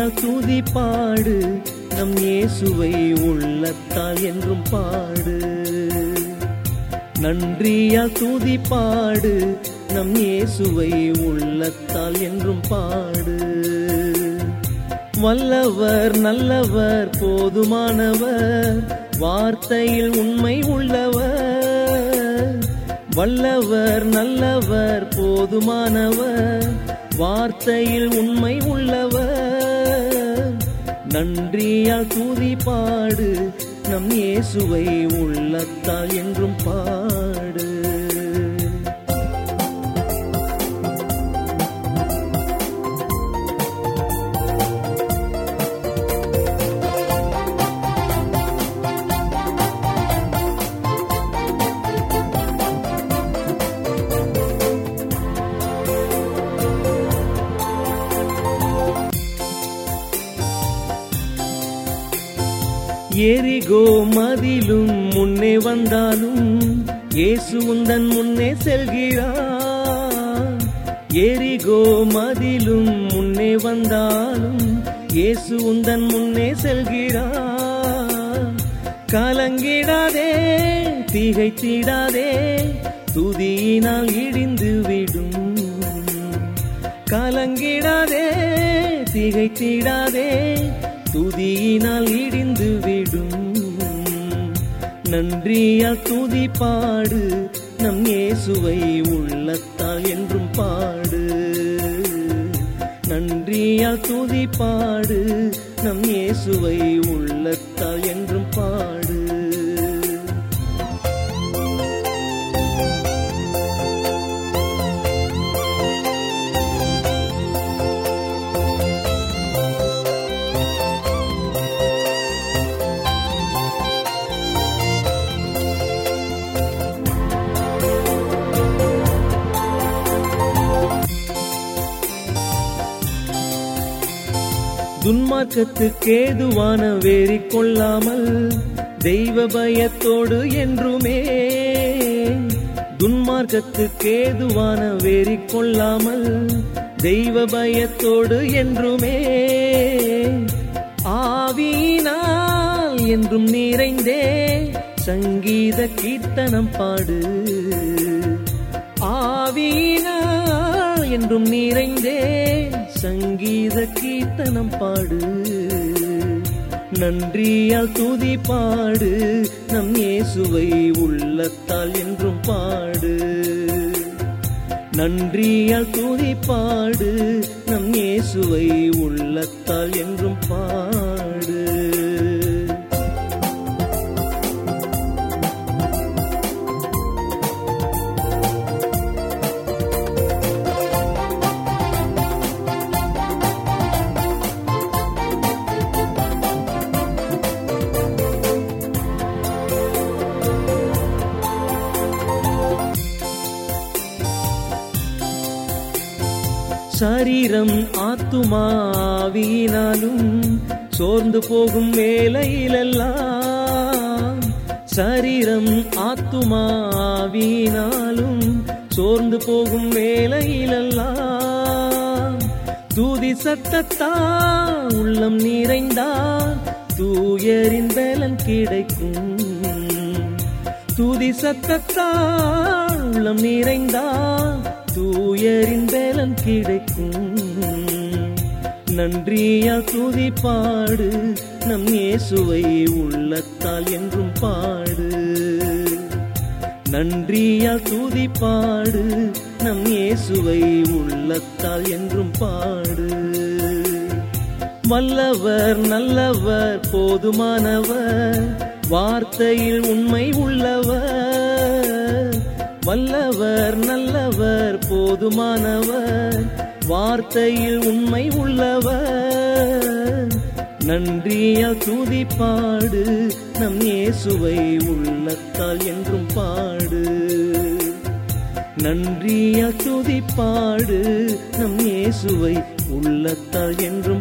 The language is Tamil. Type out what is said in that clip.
நன்றியால் துதி பாடு, நம் இயேசுவை உள்ளத்தால் என்றும் பாடு. நன்றியால் துதி பாடு, நம் இயேசுவை உள்ளத்தால் என்றும் பாடு. வல்லவர் நல்லவர் போதுமானவர், வார்த்தையில் உண்மை உள்ளவர். வல்லவர் நல்லவர் போதுமானவர், வார்த்தையில் உண்மை உள்ளவர். நன்றியால் துதி பாடு, நம் இயேசுவை உள்ளத்தால் என்றும் பாடு. எரிகோ மதிலும் முன்னே வந்தாலும் இயேசு உந்தன் முன்னே செல்கிறார். எரிகோ மதிலும் முன்னே வந்தாலும் இயேசு உந்தன் முன்னே செல்கிறார். கலங்கிடாதே திகைத்திடாதே, துதியினால் இடிந்து விடும். கலங்கிடாதே திகைத்திடாதே, துதியினால் இடிந்து விடும். நன்றியால் துதி பாடு, நம் இயேசுவை உள்ளத்தால் என்றும் பாடு. நன்றியால் துதி பாடு, நம் இயேசுவை உள்ளத்தால் என்றும் பாடு. துன்மார்க்கத்துக்கேதுவான வேறி கொள்ளாமல் தெய்வ பயத்தோடு என்றுமே. துன்மார்க்கத்துக்கேதுவான வேறி கொள்ளாமல் தெய்வ பயத்தோடு என்றுமே. ஆவியினால் என்றும் நிறைந்தே சங்கீத கீர்த்தனம் பாடு. ஆவியினால் என்றும் நிறைந்தே சங்கீத கீர்த்தனம் பாடு. நன்றியால் துதி பாடு, நம் இயேசுவை உள்ளத்தால் என்றும் பாடு. நன்றியால் துதி பாடு, நம் இயேசுவை உள்ளத்தால் என்றும் பாடு. சரீரம் ஆத்துமாவினாலும் சோர்ந்து போகும் வேளையிலெல்லாம். சரீரம் ஆத்துமாவினாலும் சோர்ந்து போகும் வேளையிலெல்லாம். துதி சத்தத்தால் உள்ளம் நிறைந்தால் தூயரின் பலன் கிடைக்கும். துதி சத்தத்தால் உள்ளம் நிறைந்தால் தூயரின் பலன் கிடைக்கும். நன்றியால் துதி பாடு, நம் இயேசுவை உள்ளத்தால் என்றும் பாடு. நன்றியால் துதி பாடு, நம் இயேசுவை உள்ளத்தால் என்றும் பாடு. வல்லவர் நல்லவர் போதுமானவர், வார்த்தையில் உண்மை உள்ளவர். வல்லவர் நல்லவர் போதுமானவர், வார்த்தையில் உண்மை உள்ளவர். நன்றியால் துதி பாடு, நம் இயேசுவை உள்ளத்தால் என்றும் பாடு. நன்றியால் துதி பாடு, நம் இயேசுவை உள்ளத்தால் என்றும்